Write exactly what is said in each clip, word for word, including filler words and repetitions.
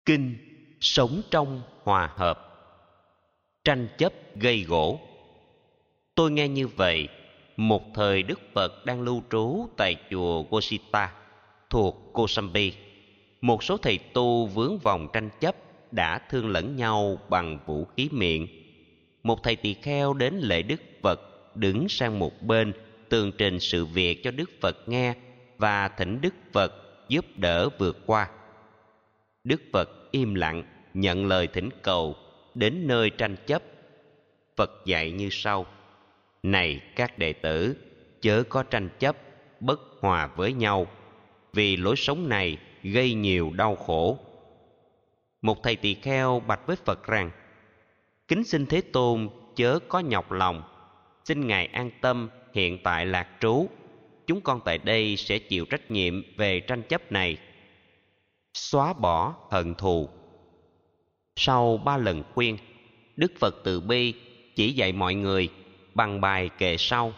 Kinh sống trong hòa hợp. Tranh chấp gây gổ. Tôi nghe như vậy, một thời Đức Phật đang lưu trú tại chùa Gosita thuộc Kosambi. Một số thầy tu vướng vòng tranh chấp đã thương lẫn nhau bằng vũ khí miệng. Một thầy tỳ kheo đến lễ Đức Phật, đứng sang một bên tường trình sự việc cho Đức Phật nghe và thỉnh Đức Phật giúp đỡ vượt qua. Đức Phật im lặng nhận lời thỉnh cầu, đến nơi tranh chấp. Phật dạy như sau: này các đệ tử, chớ có tranh chấp bất hòa với nhau, vì lối sống này gây nhiều đau khổ. Một thầy tỳ kheo bạch với Phật rằng: kính xin Thế Tôn chớ có nhọc lòng, xin Ngài an tâm hiện tại lạc trú, chúng con tại đây sẽ chịu trách nhiệm về tranh chấp này, xóa bỏ hận thù. Sau ba lần khuyên, Đức Phật từ bi chỉ dạy mọi người bằng bài kệ sau: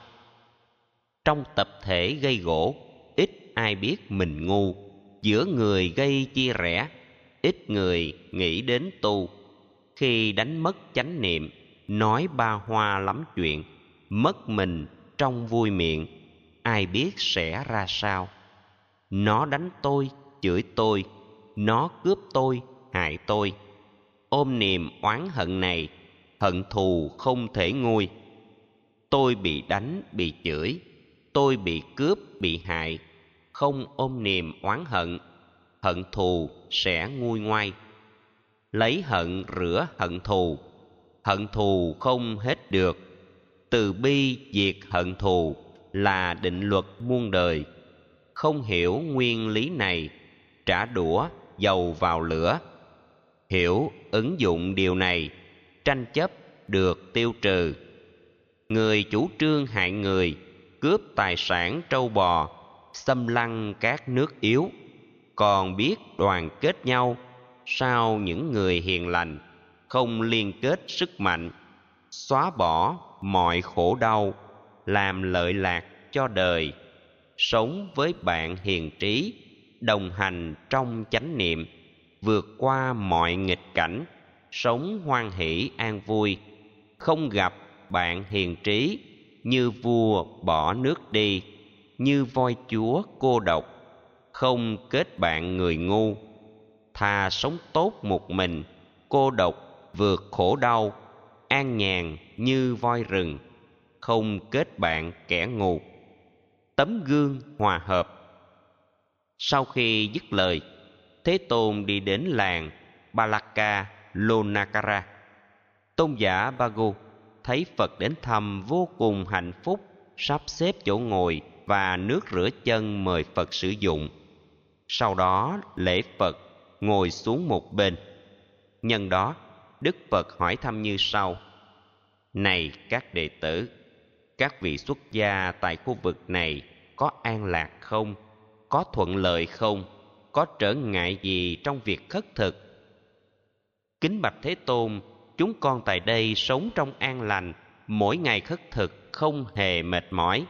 trong tập thể gây gỗ, ít ai biết mình ngu, giữa người gây chia rẽ, ít người nghĩ đến tu. Khi đánh mất chánh niệm, nói ba hoa lắm chuyện, mất mình trong vui miệng, ai biết sẽ ra sao. Nó đánh tôi, chửi tôi, nó cướp tôi, hại tôi. Ôm niềm oán hận này, hận thù không thể nguôi. Tôi bị đánh, bị chửi, tôi bị cướp, bị hại, không ôm niềm oán hận, hận thù sẽ nguôi ngoai. Lấy hận rửa hận thù, hận thù không hết được. Từ bi diệt hận thù là định luật muôn đời. Không hiểu nguyên lý này, trả đũa dầu vào lửa. Hiểu ứng dụng điều này, tranh chấp được tiêu trừ. Người chủ trương hại người, cướp tài sản trâu bò, xâm lăng các nước yếu, còn biết đoàn kết nhau, sao những người hiền lành không liên kết sức mạnh, xóa bỏ mọi khổ đau, làm lợi lạc cho đời, sống với bạn hiền trí, đồng hành trong chánh niệm, vượt qua mọi nghịch cảnh, sống hoan hỷ an vui. Không gặp bạn hiền trí, như vua bỏ nước đi, như voi chúa cô độc. Không kết bạn người ngu, thà sống tốt một mình, cô độc vượt khổ đau, an nhàn như voi rừng. Không kết bạn kẻ ngu. Tấm gương hòa hợp. Sau khi dứt lời, Thế Tôn đi đến làng Balaka Lonakara. Tôn giả Bagu thấy Phật đến thăm vô cùng hạnh phúc, sắp xếp chỗ ngồi và nước rửa chân mời Phật sử dụng. Sau đó lễ Phật, ngồi xuống một bên. Nhân đó, Đức Phật hỏi thăm như sau: này các đệ tử, các vị xuất gia tại khu vực này có an lạc không? Có thuận lợi không? Có trở ngại gì trong việc khất thực? Kính bạch Thế Tôn, chúng con tại đây sống trong an lành, mỗi ngày khất thực không hề mệt mỏi.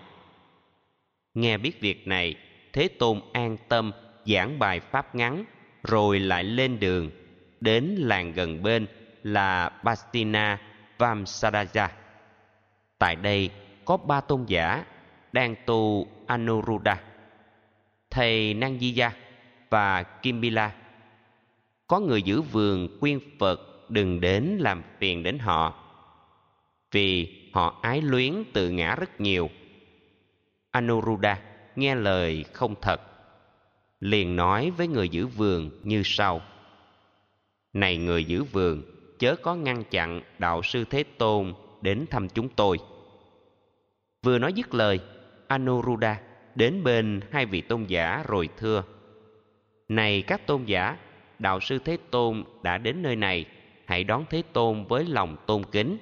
Nghe biết việc này, Thế Tôn an tâm giảng bài pháp ngắn, rồi lại lên đường, đến làng gần bên là Bastina Vamsadaja. Tại đây có ba tôn giả đang tu Anuruddha, thầy Nangjiya và Kimbila. Có người giữ vườn khuyên Phật đừng đến làm phiền đến họ, vì họ ái luyến tự ngã rất nhiều. Anuruddha nghe lời không thật, liền nói với người giữ vườn như sau: này người giữ vườn, chớ có ngăn chặn đạo sư Thế Tôn đến thăm chúng tôi. Vừa nói dứt lời, Anuruddha đến bên hai vị tôn giả rồi thưa: này các tôn giả, đạo sư Thế Tôn đã đến nơi này, hãy đón Thế Tôn với lòng tôn kính.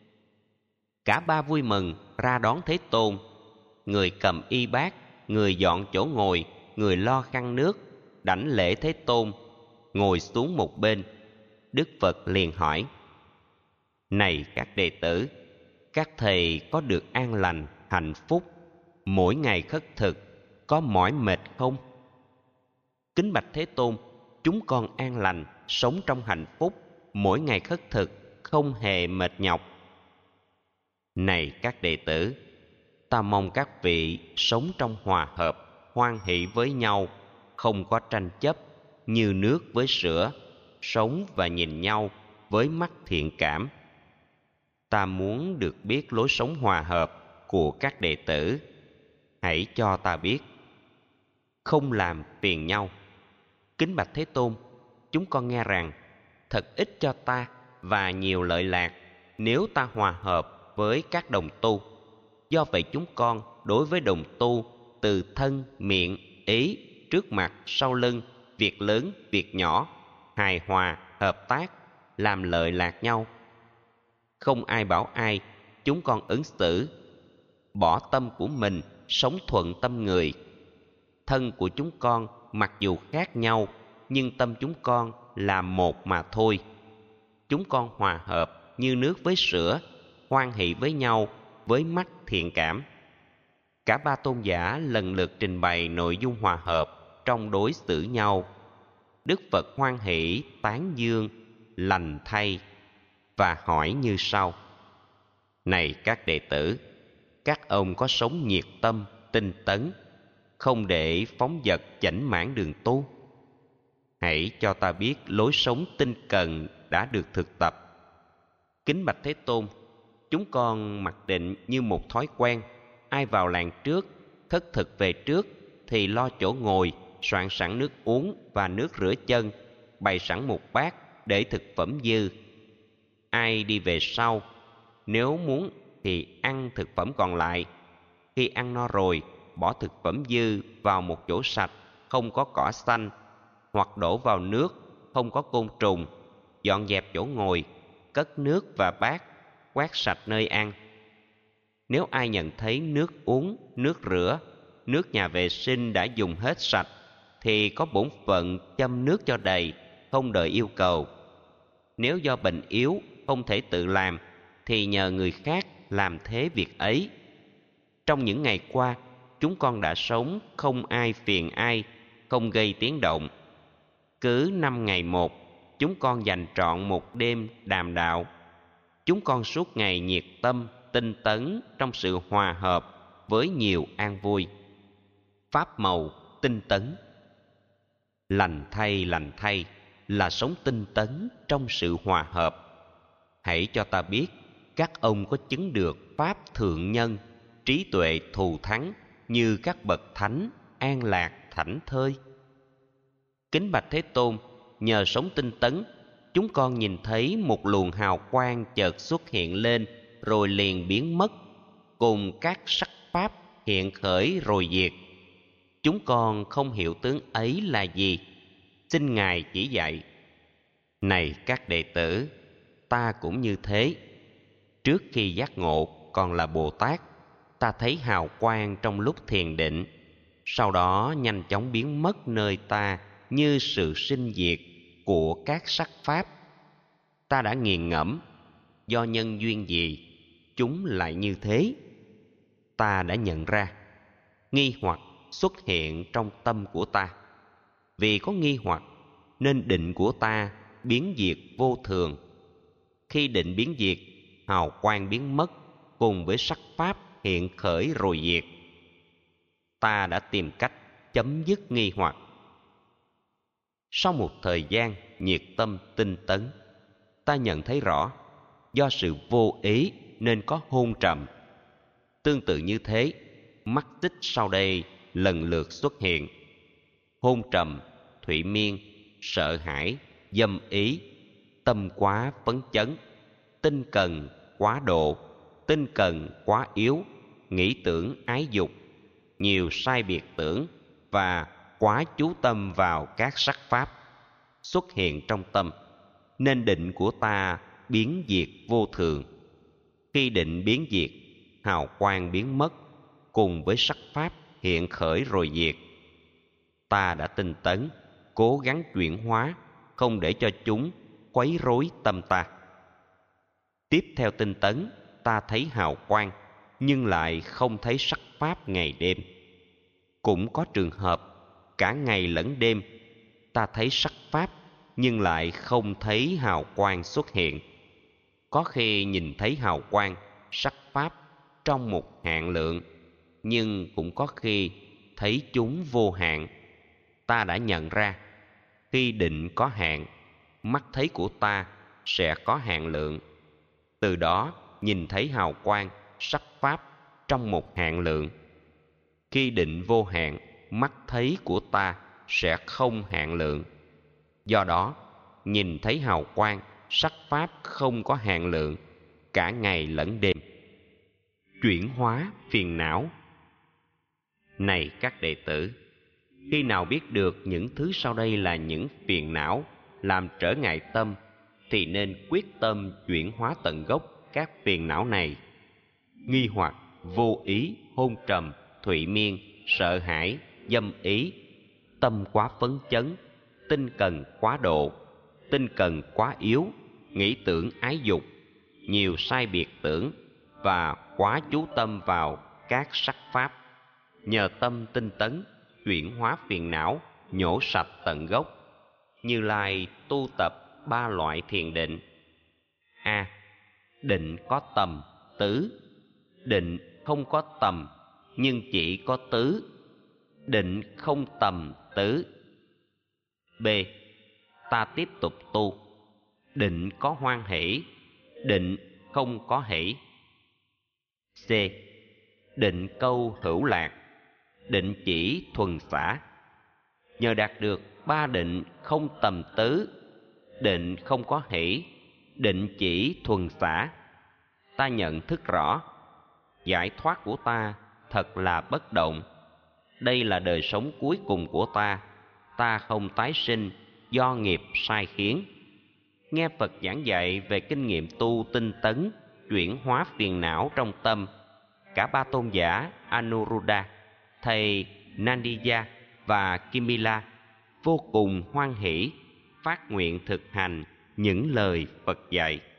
Cả ba vui mừng ra đón Thế Tôn. Người cầm y bát, người dọn chỗ ngồi, người lo khăn nước, đảnh lễ Thế Tôn, ngồi xuống một bên. Đức Phật liền hỏi: này các đệ tử, các thầy có được an lành, hạnh phúc, mỗi ngày khất thực, có mỏi mệt không? Kính bạch Thế Tôn, chúng con an lành, sống trong hạnh phúc, mỗi ngày khất thực, không hề mệt nhọc. Này các đệ tử, ta mong các vị sống trong hòa hợp, hoan hỷ với nhau, không có tranh chấp, như nước với sữa, sống và nhìn nhau với mắt thiện cảm. Ta muốn được biết lối sống hòa hợp của các đệ tử. Hãy cho ta biết. Không làm phiền nhau. Kính bạch Thế Tôn, chúng con nghe rằng thật ích cho ta và nhiều lợi lạc nếu ta hòa hợp với các đồng tu. Do vậy chúng con đối với đồng tu từ thân, miệng, ý, trước mặt, sau lưng, việc lớn, việc nhỏ, hài hòa, hợp tác, làm lợi lạc nhau. Không ai bảo ai, chúng con ứng xử, bỏ tâm của mình, sống thuận tâm người. Thân của chúng con mặc dù khác nhau, nhưng tâm chúng con là một mà thôi. Chúng con hòa hợp như nước với sữa, hoan hỷ với nhau với mắt thiện cảm. Cả ba tôn giả lần lượt trình bày nội dung hòa hợp trong đối xử nhau. Đức Phật hoan hỷ tán dương, lành thay và hỏi như sau: Này các đệ tử, các ông có sống nhiệt tâm, tinh tấn, không để phóng dật chảnh mãn đường tu? Hãy cho ta biết lối sống tinh cần đã được thực tập. Kính bạch Thế Tôn, chúng con mặc định như một thói quen, ai vào làng trước, khất thực về trước thì lo chỗ ngồi, soạn sẵn nước uống và nước rửa chân, bày sẵn một bát để thực phẩm dư. Ai đi về sau, nếu muốn thì ăn thực phẩm còn lại. Khi ăn no rồi, bỏ thực phẩm dư vào một chỗ sạch, không có cỏ xanh, hoặc đổ vào nước, không có côn trùng, dọn dẹp chỗ ngồi, cất nước và bát, quét sạch nơi ăn. Nếu ai nhận thấy nước uống, nước rửa, nước nhà vệ sinh đã dùng hết sạch, thì có bổn phận châm nước cho đầy, không đợi yêu cầu. Nếu do bệnh yếu, không thể tự làm, thì nhờ người khác làm thế việc ấy. Trong những ngày qua, chúng con đã sống không ai phiền ai, không gây tiếng động. Cứ năm ngày một, chúng con dành trọn một đêm đàm đạo. Chúng con suốt ngày nhiệt tâm, tinh tấn trong sự hòa hợp với nhiều an vui. Pháp màu tinh tấn. Lành thay, lành thay là sống tinh tấn trong sự hòa hợp. Hãy cho ta biết các ông có chứng được pháp thượng nhân, trí tuệ thù thắng như các bậc thánh an lạc thảnh thơi. Kính bạch Thế Tôn, nhờ sống tinh tấn, chúng con nhìn thấy một luồng hào quang chợt xuất hiện lên rồi liền biến mất, cùng các sắc pháp hiện khởi rồi diệt. Chúng con không hiểu tướng ấy là gì, xin Ngài chỉ dạy. Này các đệ tử, ta cũng như thế. Trước khi giác ngộ còn là Bồ Tát, ta thấy hào quang trong lúc thiền định, sau đó nhanh chóng biến mất nơi ta như sự sinh diệt của các sắc pháp. Ta đã nghiền ngẫm, do nhân duyên gì chúng lại như thế. Ta đã nhận ra nghi hoặc xuất hiện trong tâm của ta. Vì có nghi hoặc nên định của ta biến diệt vô thường. Khi định biến diệt, hào quang biến mất cùng với sắc pháp hiện khởi rồi diệt. Ta đã tìm cách chấm dứt nghi hoặc. Sau một thời gian nhiệt tâm tinh tấn, ta nhận thấy rõ do sự vô ý nên có hôn trầm. Tương tự như thế, mắt tích sau đây lần lượt xuất hiện. Hôn trầm, thụy miên, sợ hãi, dâm ý, tâm quá phấn chấn, tinh cần quá độ, tinh cần quá yếu, nghĩ tưởng ái dục, nhiều sai biệt tưởng và quá chú tâm vào các sắc pháp xuất hiện trong tâm, nên định của ta biến diệt vô thường. Khi định biến diệt, hào quang biến mất cùng với sắc pháp hiện khởi rồi diệt. Ta đã tinh tấn, cố gắng chuyển hóa, không để cho chúng quấy rối tâm ta. Tiếp theo tinh tấn, ta thấy hào quang nhưng lại không thấy sắc pháp ngày đêm. Cũng có trường hợp cả ngày lẫn đêm ta thấy sắc pháp nhưng lại không thấy hào quang xuất hiện. Có khi nhìn thấy hào quang, sắc pháp trong một hạn lượng, nhưng cũng có khi thấy chúng vô hạn. Ta đã nhận ra, khi định có hạn, mắt thấy của ta sẽ có hạn lượng. Từ đó nhìn thấy hào quang, sắc pháp trong một hạn lượng. Khi định vô hạn, mắt thấy của ta sẽ không hạn lượng. Do đó, nhìn thấy hào quang, sắc pháp không có hạn lượng, cả ngày lẫn đêm. Chuyển hóa phiền não. Này các đệ tử, khi nào biết được những thứ sau đây là những phiền não làm trở ngại tâm, thì nên quyết tâm chuyển hóa tận gốc các phiền não này. Nghi hoặc, vô ý, hôn trầm, thụy miên, sợ hãi, dâm ý, tâm quá phấn chấn, tinh cần quá độ, tinh cần quá yếu, nghĩ tưởng ái dục, nhiều sai biệt tưởng và quá chú tâm vào các sắc pháp. Nhờ tâm tinh tấn, chuyển hóa phiền não, nhổ sạch tận gốc. Như Lai tu tập ba loại thiền định. A. Định có tầm, tứ. Định không có tầm, nhưng chỉ có tứ. Định không tầm, tứ. B. Ta tiếp tục tu. Định có hoan hỷ, định không có hỷ. C. Định câu hữu lạc, định chỉ thuần xả. Nhờ đạt được ba định không tầm tứ, định không có hỷ, định chỉ thuần xả, ta nhận thức rõ giải thoát của ta thật là bất động. Đây là đời sống cuối cùng của ta. Ta không tái sinh do nghiệp sai khiến. Nghe Phật giảng dạy về kinh nghiệm tu tinh tấn, chuyển hóa phiền não trong tâm, cả ba tôn giả Anuruddha, thầy Nandiya và Kimila vô cùng hoan hỷ, phát nguyện thực hành những lời Phật dạy.